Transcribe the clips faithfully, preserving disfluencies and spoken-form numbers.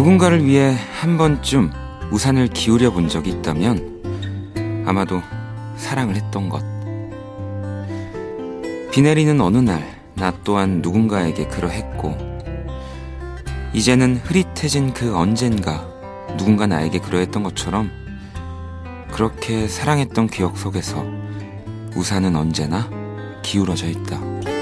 누군가를 위해 한 번쯤 우산을 기울여 본 적이 있다면 아마도 사랑을 했던 것. 비 내리는 어느 날 나 또한 누군가에게 그러했고, 이제는 흐릿해진 그 언젠가 누군가 나에게 그러했던 것처럼 그렇게 사랑했던 기억 속에서 우산은 언제나 기울어져 있다.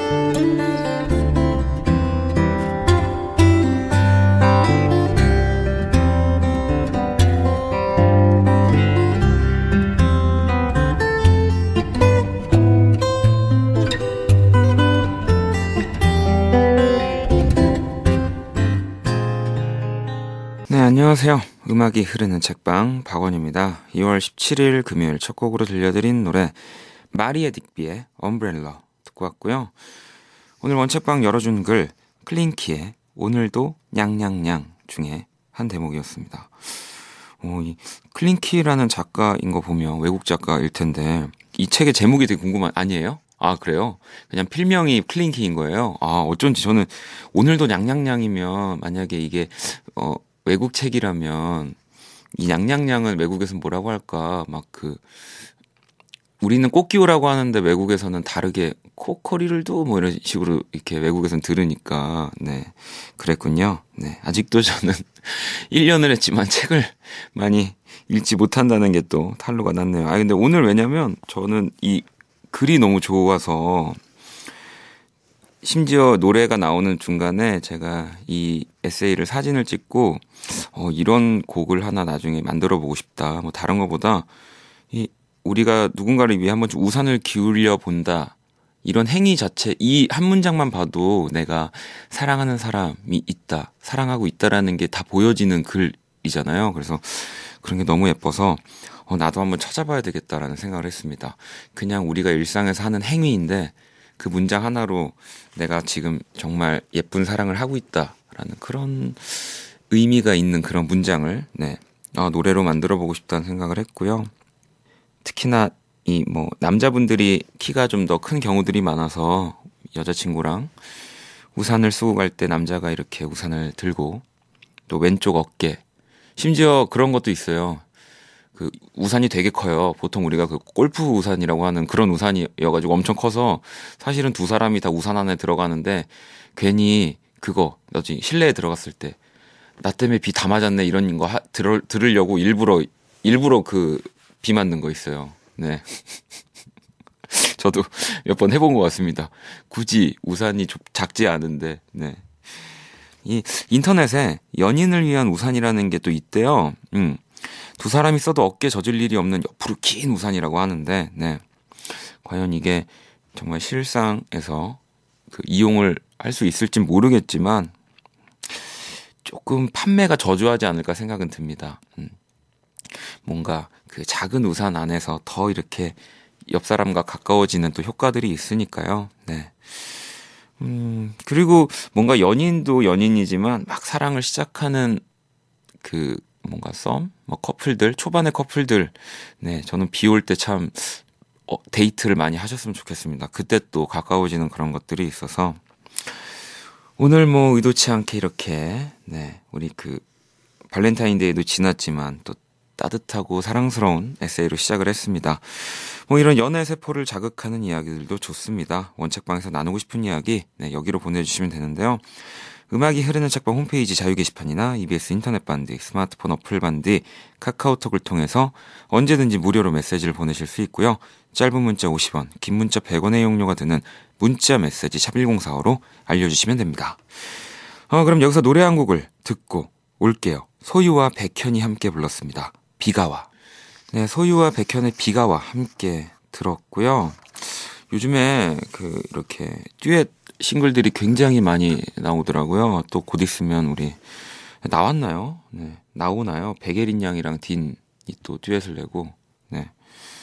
네, 안녕하세요. 음악이 흐르는 책방 박원입니다. 이월 십칠일 금요일 첫 곡으로 들려드린 노래 마리에 딕비의 엄브렐러 듣고 왔고요. 오늘 원책방 열어준 글 클린키의 오늘도 냥냥냥 중에 한 대목이었습니다. 오, 이 클린키라는 작가인 거 보면 외국 작가일 텐데 이 책의 제목이 되게 궁금한, 아니에요? 아, 그래요? 그냥 필명이 클린키인 거예요? 아, 어쩐지 저는 오늘도 냥냥냥이면 만약에 이게 어 외국 책이라면 이 냥냥냥은 외국에서는 뭐라고 할까? 막 그 우리는 꽃기호라고 하는데 외국에서는 다르게 코코리를도 뭐 이런 식으로 이렇게 외국에서는 들으니까 네, 그랬군요. 네, 아직도 저는 일 년을 했지만 책을 많이 읽지 못한다는 게 또 탄로가 났네요. 아, 근데 오늘 왜냐면 저는 이 글이 너무 좋아서, 심지어 노래가 나오는 중간에 제가 이 에세이를 사진을 찍고 어, 이런 곡을 하나 나중에 만들어 보고 싶다. 뭐 다른 것보다 이 우리가 누군가를 위해 한 번쯤 우산을 기울여 본다. 이런 행위 자체, 이 한 문장만 봐도 내가 사랑하는 사람이 있다, 사랑하고 있다라는 게 다 보여지는 글이잖아요. 그래서 그런 게 너무 예뻐서 어, 나도 한번 찾아봐야 되겠다라는 생각을 했습니다. 그냥 우리가 일상에서 하는 행위인데 그 문장 하나로 내가 지금 정말 예쁜 사랑을 하고 있다라는 그런 의미가 있는 그런 문장을 네, 아, 노래로 만들어 보고 싶다는 생각을 했고요. 특히나 이 뭐 남자분들이 키가 좀 더 큰 경우들이 많아서 여자친구랑 우산을 쓰고 갈 때 남자가 이렇게 우산을 들고 또 왼쪽 어깨, 심지어 그런 것도 있어요. 그 우산이 되게 커요. 보통 우리가 그 골프 우산이라고 하는 그런 우산이어가지고 엄청 커서 사실은 두 사람이 다 우산 안에 들어가는데 괜히 그거 나중에 실내에 들어갔을 때 나 때문에 비 다 맞았네 이런 거 하, 들을, 들으려고 일부러 일부러 그 비 맞는 거 있어요. 네. 저도 몇 번 해본 것 같습니다. 굳이 우산이 작지 않은데. 네. 이 인터넷에 연인을 위한 우산이라는 게 또 있대요. 음. 두 사람이 써도 어깨 젖을 일이 없는 옆으로 긴 우산이라고 하는데, 네. 과연 이게 정말 실상에서 그 이용을 할 수 있을진 모르겠지만, 조금 판매가 저조하지 않을까 생각은 듭니다. 음. 뭔가 그 작은 우산 안에서 더 이렇게 옆 사람과 가까워지는 또 효과들이 있으니까요. 네. 음, 그리고 뭔가 연인도 연인이지만 막 사랑을 시작하는 그 뭔가 썸? 뭐 커플들, 초반의 커플들. 네, 저는 비 올 때 참 어, 데이트를 많이 하셨으면 좋겠습니다. 그때 또 가까워지는 그런 것들이 있어서 오늘 뭐 의도치 않게 이렇게 네, 우리 그 발렌타인데이도 지났지만 또 따뜻하고 사랑스러운 에세이로 시작을 했습니다. 뭐 이런 연애 세포를 자극하는 이야기들도 좋습니다. 원책방에서 나누고 싶은 이야기 네, 여기로 보내주시면 되는데요. 음악이 흐르는 책방 홈페이지 자유 게시판이나 이비에스 인터넷 반디, 스마트폰 어플 반디, 카카오톡을 통해서 언제든지 무료로 메시지를 보내실 수 있고요. 짧은 문자 오십 원, 긴 문자 백 원의 이용료가 드는 문자 메시지 샵일공사오로 알려주시면 됩니다. 어, 그럼 여기서 노래 한 곡을 듣고 올게요. 소유와 백현이 함께 불렀습니다. 비가 와. 네, 소유와 백현의 비가 와 함께 들었고요. 요즘에 그 이렇게 듀엣 싱글들이 굉장히 많이 나오더라고요. 또 곧 있으면 우리 나왔나요? 네, 나오나요? 백예린 양이랑 딘이 또 듀엣을 내고, 네,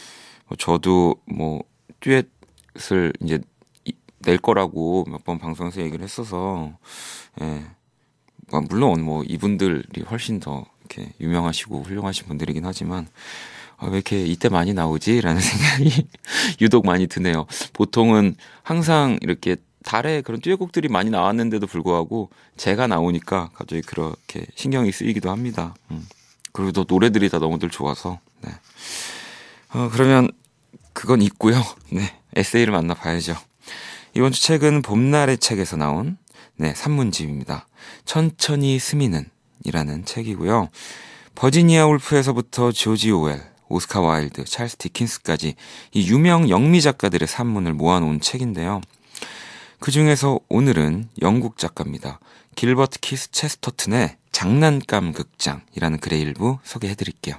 저도 뭐 듀엣을 이제 낼 거라고 몇 번 방송에서 얘기를 했어서, 예, 물론 뭐 이분들이 훨씬 더 이렇게 유명하시고 훌륭하신 분들이긴 하지만. 아, 왜 이렇게 이때 많이 나오지? 라는 생각이 유독 많이 드네요. 보통은 항상 이렇게 달에 그런 듀엣곡들이 많이 나왔는데도 불구하고 제가 나오니까 갑자기 그렇게 신경이 쓰이기도 합니다. 음. 그리고 또 노래들이 다 너무들 좋아서. 네. 어, 그러면 그건 있고요. 네, 에세이를 만나봐야죠. 이번 주 책은 봄날의 책에서 나온 네, 산문집입니다. 천천히 스미는 이라는 책이고요. 버지니아 울프에서부터 조지 오웰, 오스카 와일드, 찰스 디킨스까지 이 유명 영미 작가들의 산문을 모아놓은 책인데요. 그 중에서 오늘은 영국 작가입니다. 길버트 키스 체스터튼의 장난감 극장이라는 글의 일부 소개해드릴게요.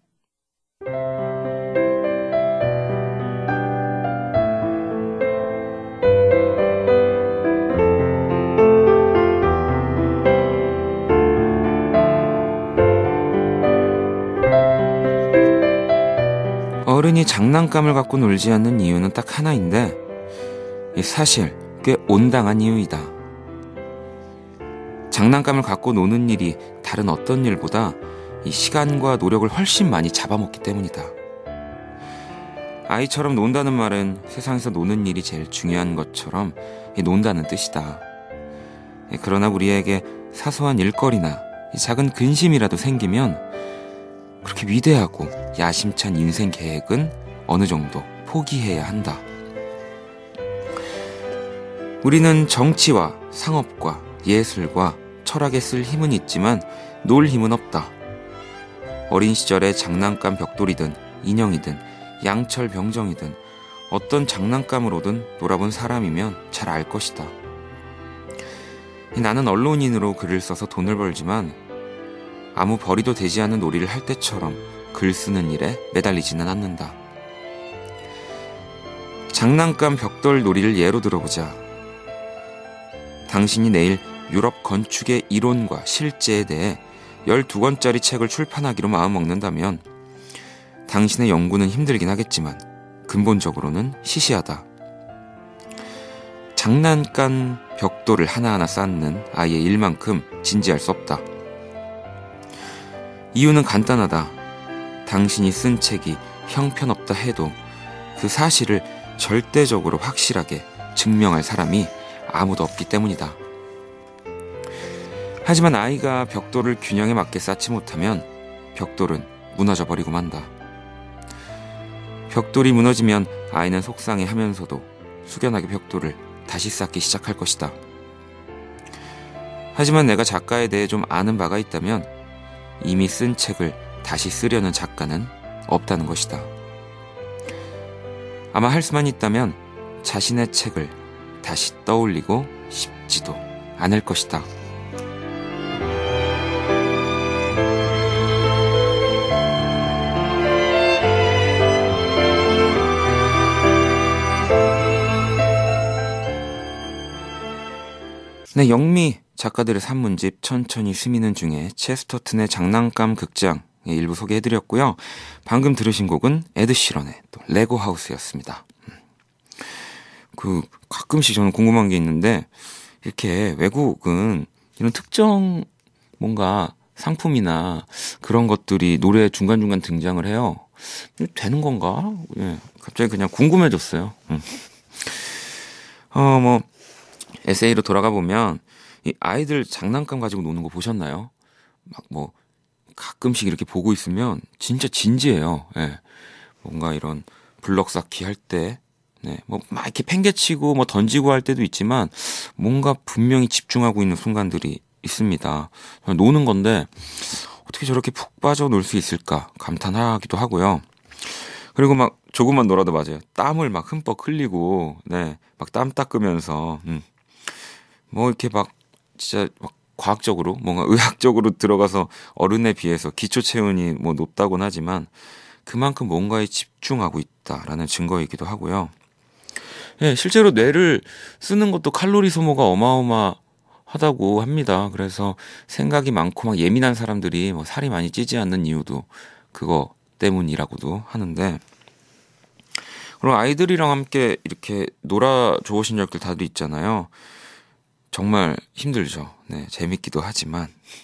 어른이 장난감을 갖고 놀지 않는 이유는 딱 하나인데 사실 꽤 온당한 이유이다. 장난감을 갖고 노는 일이 다른 어떤 일보다 이 시간과 노력을 훨씬 많이 잡아먹기 때문이다. 아이처럼 논다는 말은 세상에서 노는 일이 제일 중요한 것처럼 논다는 뜻이다. 그러나 우리에게 사소한 일거리나 작은 근심이라도 생기면 그렇게 위대하고 야심찬 인생 계획은 어느 정도 포기해야 한다. 우리는 정치와 상업과 예술과 철학에 쓸 힘은 있지만 놀 힘은 없다. 어린 시절에 장난감 벽돌이든 인형이든 양철 병정이든 어떤 장난감으로든 놀아본 사람이면 잘 알 것이다. 나는 언론인으로 글을 써서 돈을 벌지만 아무 벌이도 되지 않는 놀이를 할 때처럼 글 쓰는 일에 매달리지는 않는다. 장난감 벽돌 놀이를 예로 들어보자. 당신이 내일 유럽 건축의 이론과 실제에 대해 열두 권짜리 책을 출판하기로 마음먹는다면 당신의 연구는 힘들긴 하겠지만 근본적으로는 시시하다. 장난감 벽돌을 하나하나 쌓는 아이의 일만큼 진지할 수 없다. 이유는 간단하다. 당신이 쓴 책이 형편없다 해도 그 사실을 절대적으로 확실하게 증명할 사람이 아무도 없기 때문이다. 하지만 아이가 벽돌을 균형에 맞게 쌓지 못하면 벽돌은 무너져 버리고 만다. 벽돌이 무너지면 아이는 속상해하면서도 숙연하게 벽돌을 다시 쌓기 시작할 것이다. 하지만 내가 작가에 대해 좀 아는 바가 있다면 이미 쓴 책을 다시 쓰려는 작가는 없다는 것이다. 아마 할 수만 있다면 자신의 책을 다시 떠올리고 싶지도 않을 것이다. 네, 영미 작가들의 산문집 천천히 스미는 중에 체스터튼의 장난감 극장의 일부 소개해드렸고요. 방금 들으신 곡은 에드 시런의 또 레고 하우스였습니다. 그 가끔씩 저는 궁금한 게 있는데 이렇게 외국은 이런 특정 뭔가 상품이나 그런 것들이 노래 중간중간 등장을 해요. 되는 건가? 예, 갑자기 그냥 궁금해졌어요. 음. 어, 뭐 에세이로 돌아가 보면 이 아이들 장난감 가지고 노는 거 보셨나요? 막 뭐 가끔씩 이렇게 보고 있으면 진짜 진지해요. 예. 뭔가 이런 블럭 쌓기 할 때, 네, 뭐 막 이렇게 팽개치고 뭐 던지고 할 때도 있지만 뭔가 분명히 집중하고 있는 순간들이 있습니다. 노는 건데 어떻게 저렇게 푹 빠져 놀 수 있을까 감탄하기도 하고요. 그리고 막 조금만 놀아도 맞아요. 땀을 막 흠뻑 흘리고, 네, 막 땀 닦으면서, 음. 뭐 이렇게 막 진짜 막 과학적으로 뭔가 의학적으로 들어가서 어른에 비해서 기초 체온이 뭐 높다곤 하지만 그만큼 뭔가에 집중하고 있다라는 증거이기도 하고요. 예, 실제로 뇌를 쓰는 것도 칼로리 소모가 어마어마하다고 합니다. 그래서 생각이 많고 막 예민한 사람들이 뭐 살이 많이 찌지 않는 이유도 그거 때문이라고도 하는데, 그리고 아이들이랑 함께 이렇게 놀아 좋으신 적들 다들 있잖아요. 정말 힘들죠. 네, 재밌기도 하지만.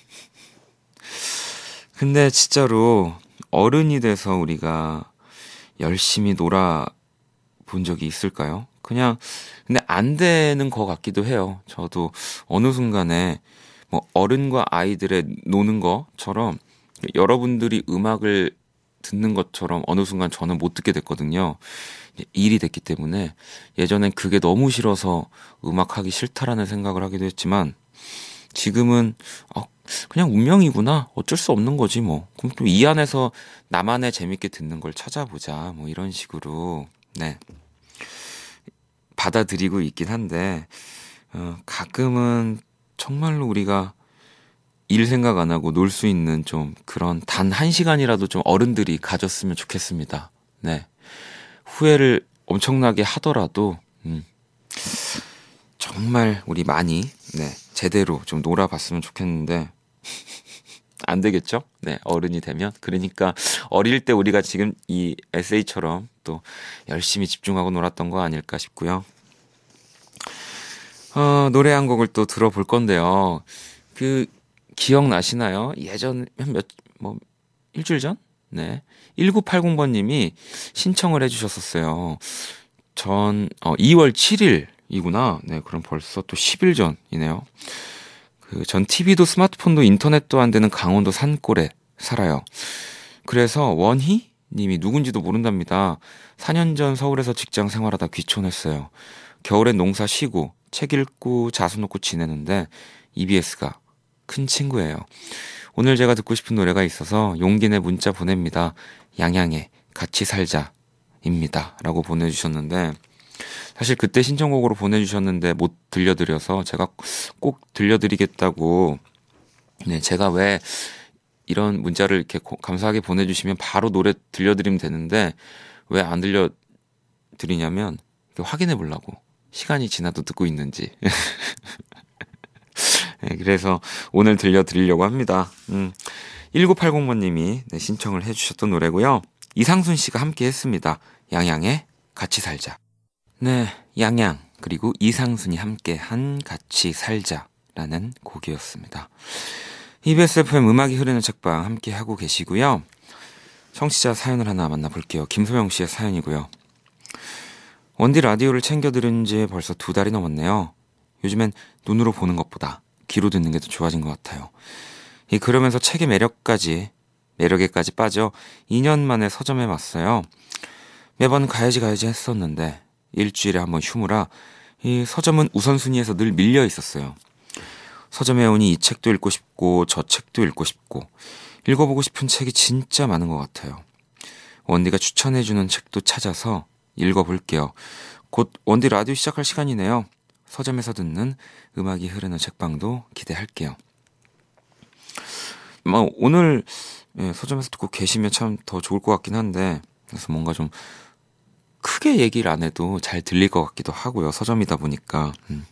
근데 진짜로 어른이 돼서 우리가 열심히 놀아 본 적이 있을까요? 그냥 근데 안 되는 것 같기도 해요. 저도 어느 순간에 뭐 어른과 아이들의 노는 것처럼 여러분들이 음악을 듣는 것처럼 어느 순간 저는 못 듣게 됐거든요. 일이 됐기 때문에 예전엔 그게 너무 싫어서 음악하기 싫다라는 생각을 하기도 했지만 지금은 어, 그냥 운명이구나. 어쩔 수 없는 거지 뭐. 그럼 또 이 안에서 나만의 재밌게 듣는 걸 찾아보자. 뭐 이런 식으로 네 받아들이고 있긴 한데 어, 가끔은 정말로 우리가 일 생각 안 하고 놀 수 있는 좀 그런 단 한 시간이라도 좀 어른들이 가졌으면 좋겠습니다. 네. 후회를 엄청나게 하더라도 음, 정말 우리 많이 네, 제대로 좀 놀아봤으면 좋겠는데 안 되겠죠? 네, 어른이 되면. 그러니까 어릴 때 우리가 지금 이 에세이처럼 또 열심히 집중하고 놀았던 거 아닐까 싶고요. 어, 노래 한 곡을 또 들어볼 건데요. 그 기억나시나요? 예전 한 몇, 뭐 일주일 전? 네. 일구팔공 번님이 신청을 해주셨었어요. 전 어, 이월 칠일이구나. 네, 그럼 벌써 또 십 일 전이네요. 그 전 티비도 스마트폰도 인터넷도 안 되는 강원도 산골에 살아요. 그래서 원희 님이 누군지도 모른답니다. 사 년 전 서울에서 직장 생활하다 귀촌했어요. 겨울엔 농사 쉬고 책 읽고 자수 놓고 지내는데 이비에스가 큰 친구예요. 오늘 제가 듣고 싶은 노래가 있어서 용기 내 문자 보냅니다. 양양의 같이 살자입니다. 라고 보내주셨는데 사실 그때 신청곡으로 보내주셨는데 못 들려드려서 제가 꼭 들려드리겠다고 네, 제가 왜 이런 문자를 이렇게 감사하게 보내주시면 바로 노래 들려드리면 되는데 왜 안 들려드리냐면 확인해 보려고 시간이 지나도 듣고 있는지 네, 그래서 오늘 들려드리려고 합니다. 음, 일구팔공 번님이 네, 신청을 해주셨던 노래고요. 이상순 씨가 함께 했습니다. 양양의 같이 살자. 네, 양양 그리고 이상순이 함께 한 같이 살자라는 곡이었습니다. 이비에스 에프엠 음악이 흐르는 책방 함께 하고 계시고요. 청취자 사연을 하나 만나볼게요. 김소영 씨의 사연이고요. 원디 라디오를 챙겨 들은 지 벌써 두 달이 넘었네요. 요즘엔 눈으로 보는 것보다 귀로 듣는 게 더 좋아진 것 같아요. 이 그러면서 책의 매력까지 매력에까지 빠져 이 년 만에 서점에 왔어요. 매번 가야지 가야지 했었는데 일주일에 한번 휴무라 이 서점은 우선순위에서 늘 밀려 있었어요. 서점에 오니 이 책도 읽고 싶고 저 책도 읽고 싶고 읽어보고 싶은 책이 진짜 많은 것 같아요. 원디가 추천해주는 책도 찾아서 읽어볼게요. 곧 원디 라디오 시작할 시간이네요. 서점에서 듣는 음악이 흐르는 책방도 기대할게요. 뭐 오늘 예, 서점에서 듣고 계시면 참 더 좋을 것 같긴 한데 그래서 뭔가 좀 크게 얘기를 안 해도 잘 들릴 것 같기도 하고요. 서점이다 보니까 음.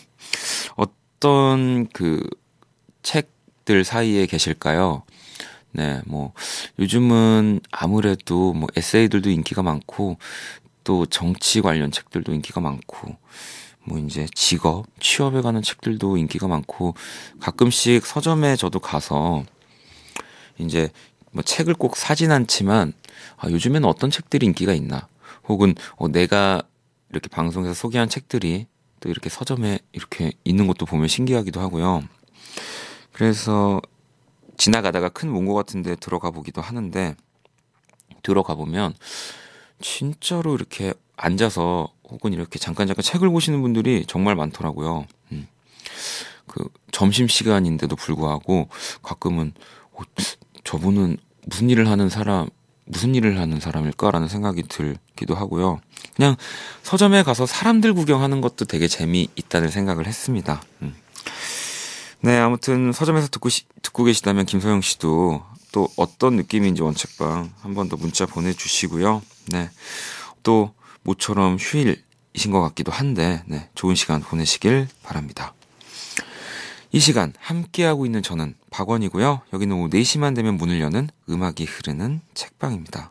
어떤 그 책들 사이에 계실까요? 네, 뭐 요즘은 아무래도 뭐 에세이들도 인기가 많고 또 정치 관련 책들도 인기가 많고 뭐 이제 직업, 취업에 관한 책들도 인기가 많고 가끔씩 서점에 저도 가서 이제 뭐 책을 꼭 사진 않지만 아, 요즘에는 어떤 책들이 인기가 있나 혹은 어, 내가 이렇게 방송에서 소개한 책들이 또 이렇게 서점에 이렇게 있는 것도 보면 신기하기도 하고요. 그래서 지나가다가 큰 문고 같은 데 들어가 보기도 하는데 들어가 보면 진짜로 이렇게 앉아서 혹은 이렇게 잠깐 잠깐 책을 보시는 분들이 정말 많더라고요. 음. 그 점심시간인데도 불구하고 가끔은 어, 저분은 무슨 일을 하는 사람 무슨 일을 하는 사람일까라는 생각이 들기도 하고요. 그냥 서점에 가서 사람들 구경하는 것도 되게 재미있다는 생각을 했습니다. 음. 네, 아무튼 서점에서 듣고, 시, 듣고 계시다면 김소영 씨도 또 어떤 느낌인지 원책방 한 번 더 문자 보내주시고요. 네, 또 모처럼 휴일이신 것 같기도 한데 네, 좋은 시간 보내시길 바랍니다. 이 시간 함께하고 있는 저는 박원이고요. 여기는 오후 네 시만 되면 문을 여는 음악이 흐르는 책방입니다.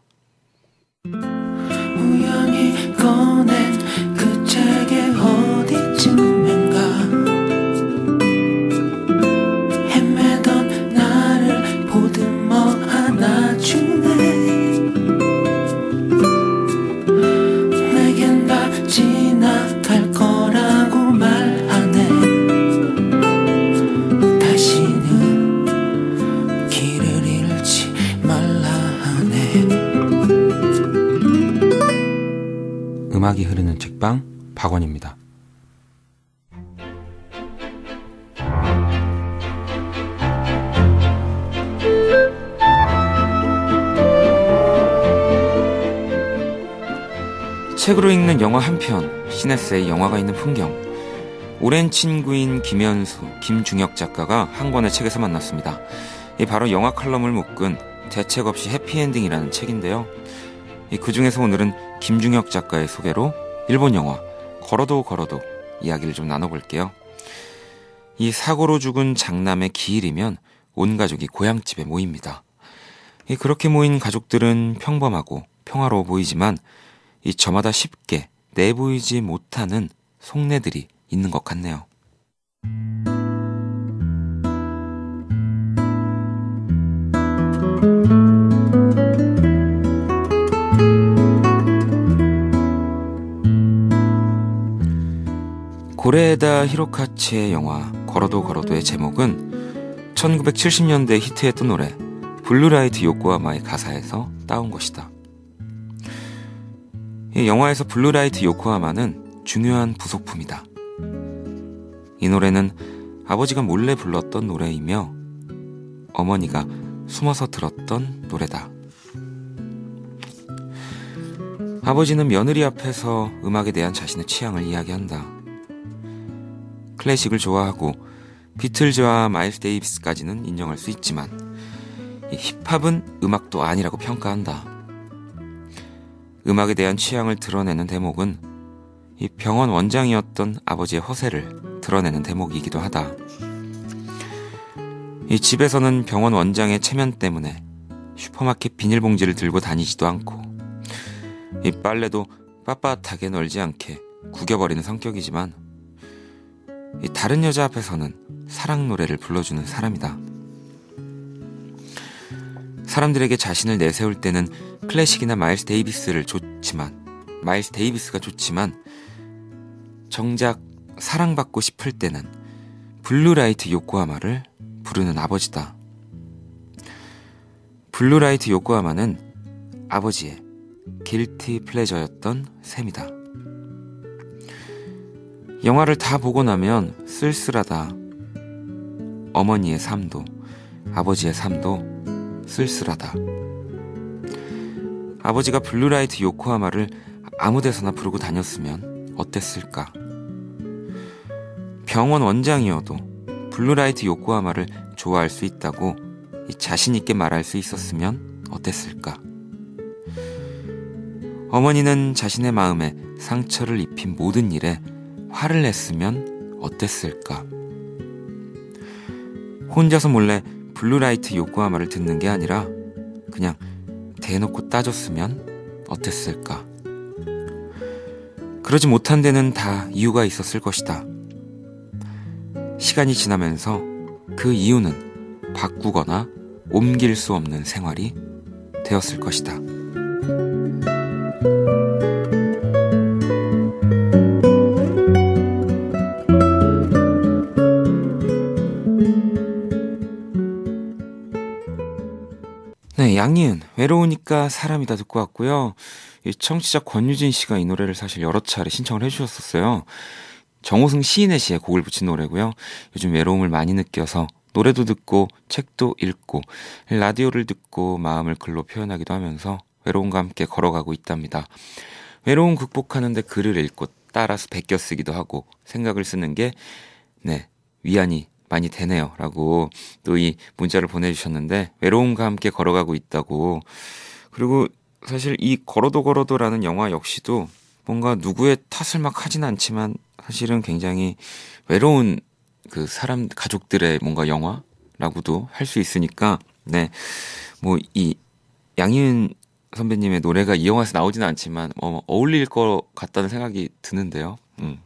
우연히 꺼낸 그 책의 어디쯤인가 헤매던 나를 보듬어 안아주네 내겐 다 지나 책방 박원입니다. 책으로 읽는 영화 한 편, 신에세이 영화가 있는 풍경. 오랜 친구인 김현수, 김중혁 작가가 한 권의 책에서 만났습니다. 이 바로 영화 칼럼을 묶은 대책 없이 해피엔딩이라는 책인데요. 그 중에서 오늘은 김중혁 작가의 소개로 일본 영화 걸어도 걸어도 이야기를 좀 나눠볼게요. 이 사고로 죽은 장남의 기일이면 온 가족이 고향집에 모입니다. 이 그렇게 모인 가족들은 평범하고 평화로워 보이지만 이 저마다 쉽게 내보이지 못하는 속내들이 있는 것 같네요. 고레에다 히로카츠의 영화 걸어도 걸어도의 제목은 천구백칠십 년대 히트했던 노래 블루라이트 요코하마의 가사에서 따온 것이다. 이 영화에서 블루라이트 요코하마는 중요한 부속품이다. 이 노래는 아버지가 몰래 불렀던 노래이며 어머니가 숨어서 들었던 노래다. 아버지는 며느리 앞에서 음악에 대한 자신의 취향을 이야기한다. 클래식을 좋아하고 비틀즈와 마일스 데이비스까지는 인정할 수 있지만 이 힙합은 음악도 아니라고 평가한다. 음악에 대한 취향을 드러내는 대목은 이 병원 원장이었던 아버지의 허세를 드러내는 대목이기도 하다. 이 집에서는 병원 원장의 체면 때문에 슈퍼마켓 비닐봉지를 들고 다니지도 않고 이 빨래도 빳빳하게 널지 않게 구겨버리는 성격이지만 이 다른 여자 앞에서는 사랑 노래를 불러주는 사람이다. 사람들에게 자신을 내세울 때는 클래식이나 마일스 데이비스를 좋지만 마일스 데이비스가 좋지만 정작 사랑받고 싶을 때는 블루라이트 요코하마를 부르는 아버지다. 블루라이트 요코하마는 아버지의 길티 플레저였던 셈이다. 영화를 다 보고 나면 쓸쓸하다. 어머니의 삶도 아버지의 삶도 쓸쓸하다. 아버지가 블루라이트 요코하마를 아무 데서나 부르고 다녔으면 어땠을까? 병원 원장이어도 블루라이트 요코하마를 좋아할 수 있다고 자신 있게 말할 수 있었으면 어땠을까? 어머니는 자신의 마음에 상처를 입힌 모든 일에 화를 냈으면 어땠을까? 혼자서 몰래 블루라이트 요코하마를 듣는 게 아니라 그냥 대놓고 따졌으면 어땠을까? 그러지 못한 데는 다 이유가 있었을 것이다. 시간이 지나면서 그 이유는 바꾸거나 옮길 수 없는 생활이 되었을 것이다. 네, 양희은 외로우니까 사람이다 듣고 왔고요. 이 청취자 권유진 씨가 이 노래를 사실 여러 차례 신청을 해주셨었어요. 정호승 시인의 시에 곡을 붙인 노래고요. 요즘 외로움을 많이 느껴서 노래도 듣고 책도 읽고 라디오를 듣고 마음을 글로 표현하기도 하면서 외로움과 함께 걸어가고 있답니다. 외로움 극복하는데 글을 읽고 따라서 베껴 쓰기도 하고 생각을 쓰는 게 네, 위안이 많이 되네요 라고 또 이 문자를 보내주셨는데 외로움과 함께 걸어가고 있다고. 그리고 사실 이 걸어도 걸어도라는 영화 역시도 뭔가 누구의 탓을 막 하진 않지만 사실은 굉장히 외로운 그 사람 가족들의 뭔가 영화라고도 할 수 있으니까 네, 뭐 이 양희은 선배님의 노래가 이 영화에서 나오지는 않지만 어, 어울릴 것 같다는 생각이 드는데요. 음.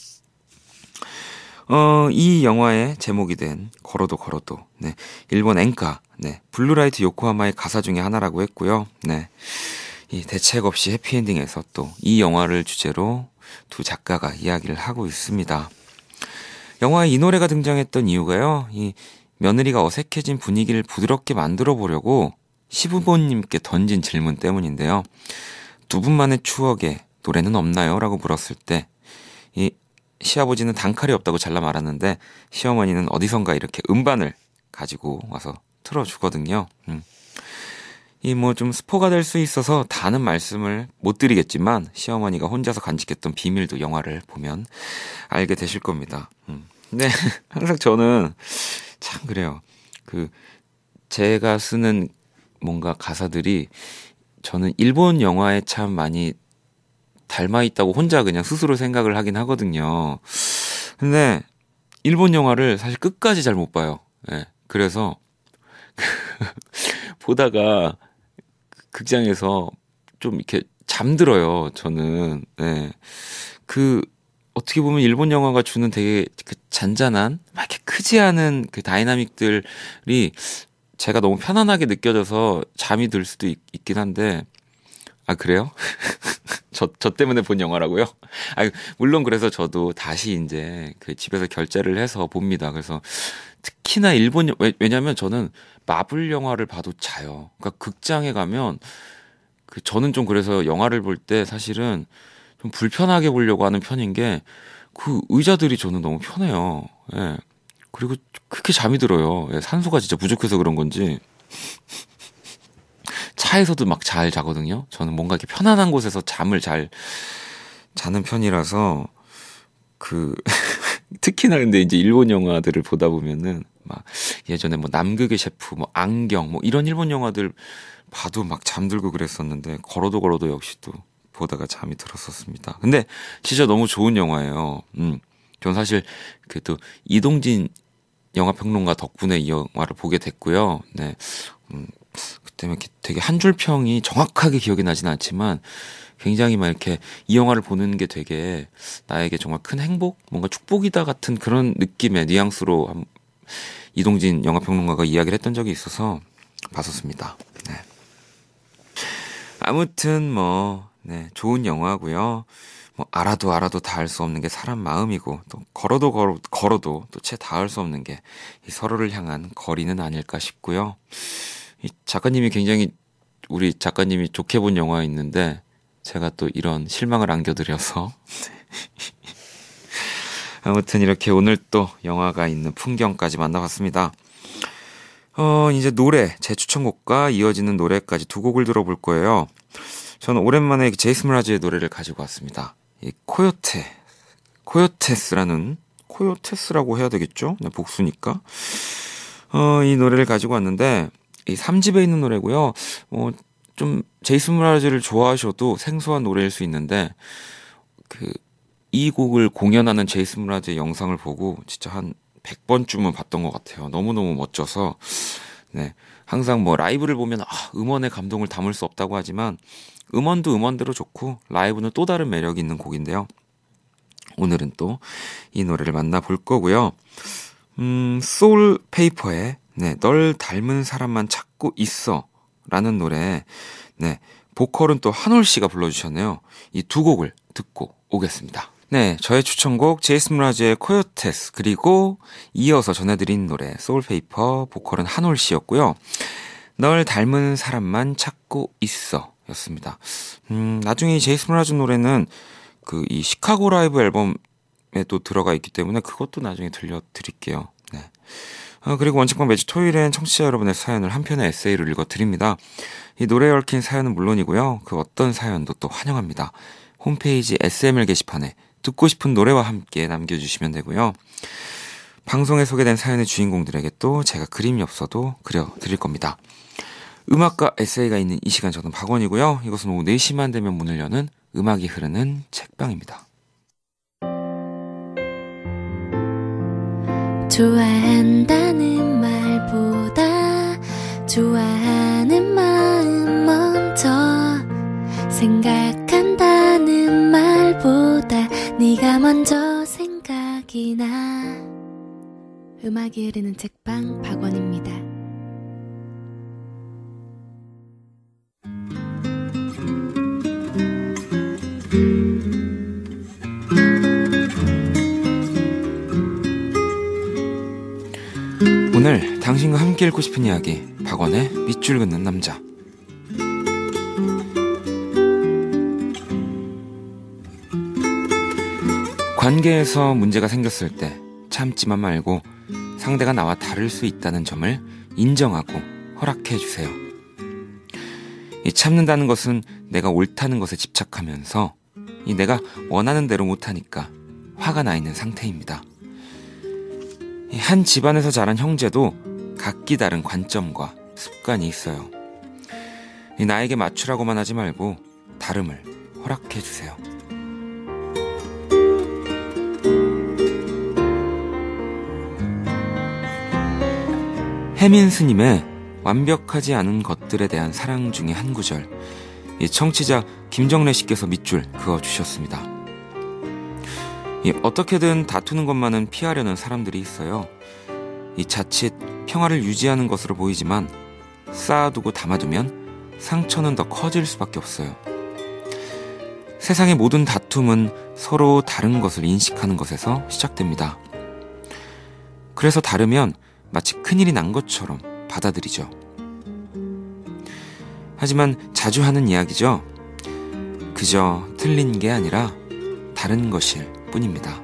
어, 이 영화의 제목이 된 걸어도 걸어도, 네, 일본 엔카, 네, 블루라이트 요코하마의 가사 중에 하나라고 했고요. 네, 이 대책 없이 해피엔딩에서 또 이 영화를 주제로 두 작가가 이야기를 하고 있습니다. 영화에 이 노래가 등장했던 이유가요, 이 며느리가 어색해진 분위기를 부드럽게 만들어 보려고 시부모님께 던진 질문 때문인데요. 두 분만의 추억에 노래는 없나요? 라고 물었을 때 이 시아버지는 단칼이 없다고 잘라 말았는데 시어머니는 어디선가 이렇게 음반을 가지고 와서 틀어주거든요. 음. 이 뭐 좀 스포가 될 수 있어서 다는 말씀을 못 드리겠지만 시어머니가 혼자서 간직했던 비밀도 영화를 보면 알게 되실 겁니다. 음. 근데 항상 저는 참 그래요. 그 제가 쓰는 뭔가 가사들이 저는 일본 영화에 참 많이 닮아 있다고 혼자 그냥 스스로 생각을 하긴 하거든요. 근데 일본 영화를 사실 끝까지 잘 못 봐요. 예. 그래서 보다가 극장에서 좀 이렇게 잠들어요. 저는. 예. 그 어떻게 보면 일본 영화가 주는 되게 그 잔잔한 막 이렇게 크지 않은 그 다이나믹들이 제가 너무 편안하게 느껴져서 잠이 들 수도 있, 있긴 한데 아 그래요? 저, 저 때문에 본 영화라고요? 아 물론 그래서 저도 다시 이제 그 집에서 결제를 해서 봅니다. 그래서 특히나 일본 영 왜, 왜냐면 저는 마블 영화를 봐도 자요. 그러니까 극장에 가면 그 저는 좀 그래서 영화를 볼 때 사실은 좀 불편하게 보려고 하는 편인 게 그 의자들이 저는 너무 편해요. 예. 그리고 그렇게 잠이 들어요. 예, 산소가 진짜 부족해서 그런 건지. 차에서도 막 잘 자거든요. 저는 뭔가 이렇게 편안한 곳에서 잠을 잘 자는 편이라서 그 특히나 근데 이제 일본 영화들을 보다 보면은 막 예전에 뭐 남극의 셰프, 뭐 안경, 뭐 이런 일본 영화들 봐도 막 잠들고 그랬었는데 걸어도 걸어도 역시 또 보다가 잠이 들었었습니다. 근데 진짜 너무 좋은 영화예요. 음, 전 사실 그 또 이동진 영화평론가 덕분에 이 영화를 보게 됐고요. 네, 음, 그때 막 되게 한 줄 평이 정확하게 기억이 나진 않지만 굉장히 막 이렇게 이 영화를 보는 게 되게 나에게 정말 큰 행복, 뭔가 축복이다 같은 그런 느낌의 뉘앙스로 한, 이동진 영화평론가가 이야기를 했던 적이 있어서 봤었습니다. 네. 아무튼 뭐 네, 좋은 영화고요. 뭐 알아도 알아도 닿을 수 없는 게 사람 마음이고 또 걸어도 걸어, 걸어도 또 채 닿을 수 없는 게 이 서로를 향한 거리는 아닐까 싶고요. 이 작가님이 굉장히 우리 작가님이 좋게 본 영화 있는데 제가 또 이런 실망을 안겨드려서 아무튼 이렇게 오늘 또 영화가 있는 풍경까지 만나봤습니다. 어 이제 노래 제 추천곡과 이어지는 노래까지 두 곡을 들어볼 거예요. 저는 오랜만에 제이슨 브라즈의 노래를 가지고 왔습니다. 이 코요테 코요테스라는 코요테스라고 해야 되겠죠? 네, 복수니까. 어, 이 노래를 가지고 왔는데 이 삼 집에 있는 노래고요. 어, 좀 제이슨 브라즈를 좋아하셔도 생소한 노래일 수 있는데 그 이 곡을 공연하는 제이슨 브라즈의 영상을 보고 진짜 한 백 번쯤은 봤던 것 같아요. 너무너무 멋져서 네, 항상 뭐 라이브를 보면 아, 음원의 감동을 담을 수 없다고 하지만 음원도 음원대로 좋고 라이브는 또 다른 매력이 있는 곡인데요. 오늘은 또 이 노래를 만나볼 거고요. 음, 소울 페이퍼의 네, 널 닮은 사람만 찾고 있어 라는 노래 네, 보컬은 또 한올 씨가 불러주셨네요. 이 두 곡을 듣고 오겠습니다. 네, 저의 추천곡 제이슨 브라즈의 코요테스 그리고 이어서 전해드린 노래 소울 페이퍼 보컬은 한올 씨였고요. 널 닮은 사람만 찾고 있어 였습니다. 음, 나중에 이 제이슨 브라즈 노래는 그 이 시카고 라이브 앨범에도 들어가 있기 때문에 그것도 나중에 들려드릴게요. 네. 어, 그리고 원칙방 매주 토요일엔 청취자 여러분의 사연을 한 편의 에세이로 읽어드립니다. 이 노래에 얽힌 사연은 물론이고요. 그 어떤 사연도 또 환영합니다. 홈페이지 에스엠엘 게시판에 듣고 싶은 노래와 함께 남겨주시면 되고요. 방송에 소개된 사연의 주인공들에게 또 제가 그림이 없어도 그려드릴 겁니다. 음악과 에세이가 있는 이 시간 저는 박원이고요. 이것은 오후 네 시만 되면 문을 여는 음악이 흐르는 책방입니다. 좋아한다는 말보다 좋아하는 마음 먼저 생각한다는 말보다 네가 먼저 생각이 나. 음악이 흐르는 책방 박원입니다. 오늘 당신과 함께 읽고 싶은 이야기 박원의 밑줄 긋는 남자. 관계에서 문제가 생겼을 때 참지만 말고 상대가 나와 다를 수 있다는 점을 인정하고 허락해 주세요. 이 참는다는 것은 내가 옳다는 것에 집착하면서 이 내가 원하는 대로 못하니까 화가 나 있는 상태입니다. 한 집안에서 자란 형제도 각기 다른 관점과 습관이 있어요. 이 나에게 맞추라고만 하지 말고 다름을 허락해 주세요. 혜민 스님의 완벽하지 않은 것들에 대한 사랑 중에 한 구절, 이 청취자 김정래 씨께서 밑줄 그어주셨습니다. 이 어떻게든 다투는 것만은 피하려는 사람들이 있어요. 이 자칫 평화를 유지하는 것으로 보이지만 쌓아두고 담아두면 상처는 더 커질 수밖에 없어요. 세상의 모든 다툼은 서로 다른 것을 인식하는 것에서 시작됩니다. 그래서 다르면 마치 큰일이 난 것처럼 받아들이죠. 하지만 자주 하는 이야기죠. 그저 틀린 게 아니라 다른 것일 뿐입니다.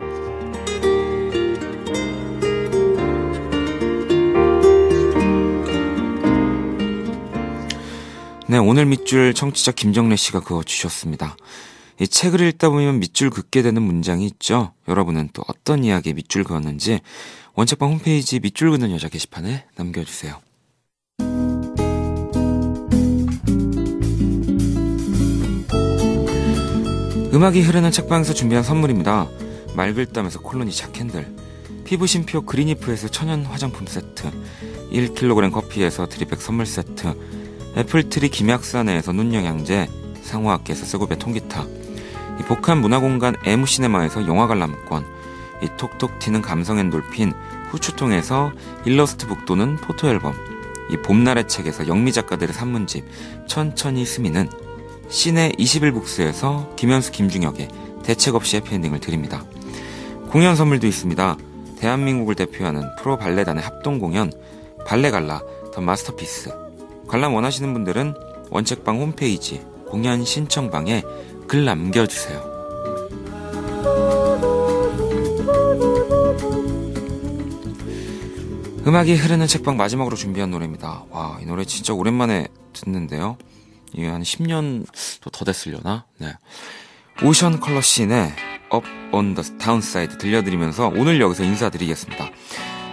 네, 오늘 밑줄 청취자 김정래 씨가 그어주셨습니다. 이 책을 읽다 보면 밑줄 긋게 되는 문장이 있죠. 여러분은 또 어떤 이야기에 밑줄 그었는지 원책방 홈페이지 밑줄 긋는 여자 게시판에 남겨주세요. 음악이 흐르는 책방에서 준비한 선물입니다. 맑을땀에서 콜로니 자캔들, 피부심표 그린이프에서 천연 화장품 세트, 일 킬로그램 커피에서 드립백 선물 세트, 애플트리 김약사네에서 눈영양제, 상호학계에서 쓰고배 통기타, 이 복합 문화공간 에무시네마에서 영화 관람권, 이 톡톡 튀는 감성 엔돌핀 후추통에서 일러스트 북도는 포토앨범, 이 봄날의 책에서 영미 작가들의 산문집 천천히 스미는, 시내 이십일 북스에서 김현수 김중혁의 대책 없이 해피엔딩을 드립니다. 공연 선물도 있습니다. 대한민국을 대표하는 프로 발레단의 합동공연 발레갈라 더 마스터피스, 관람 원하시는 분들은 원책방 홈페이지 공연 신청방에 글 남겨주세요. 음악이 흐르는 책방 마지막으로 준비한 노래입니다. 와, 이 노래 진짜 오랜만에 듣는데요. 이게 한 십 년도 더 됐으려나? 네. 오션 컬러 씬의 Up on the Downside 들려드리면서 오늘 여기서 인사드리겠습니다.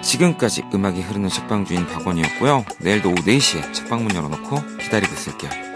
지금까지 음악이 흐르는 책방 주인 박원이었고요. 내일도 오후 네 시에 책방문 열어놓고 기다리고 있을게요.